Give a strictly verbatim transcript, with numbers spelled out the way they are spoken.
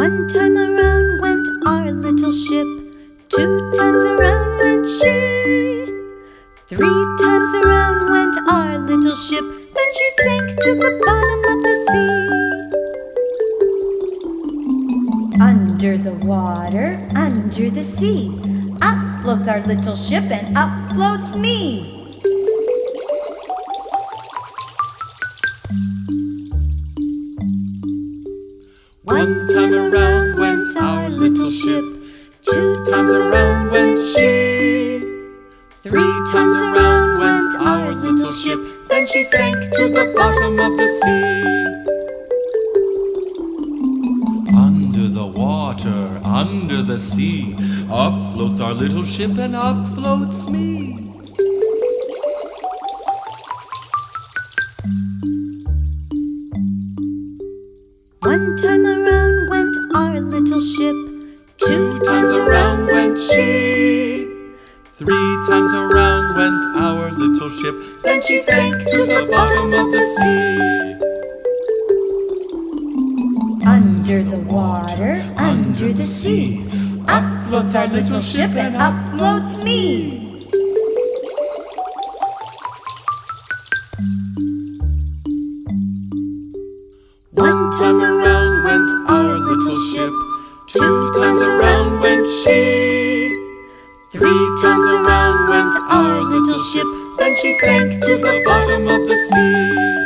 One time around went our little ship, two times around went she. Three times around went our little ship, then she sank to the bottom of the sea. Under the water, under the sea, up floats our little ship and up floats me. One time around went our little ship, two times around went she. Three times around went our little ship, then she sank to the bottom of the sea. Under the water, under the sea, up floats our little ship and up floats me. One time around went our little ship, Two times around went she. Three times around went our little ship, then she sank to the bottom of the sea. under the water, under the sea, up floats our little ship and up floats me. One time around went our little ship, two times around went she. Three times around went our little ship, then she sank to the bottom of the sea.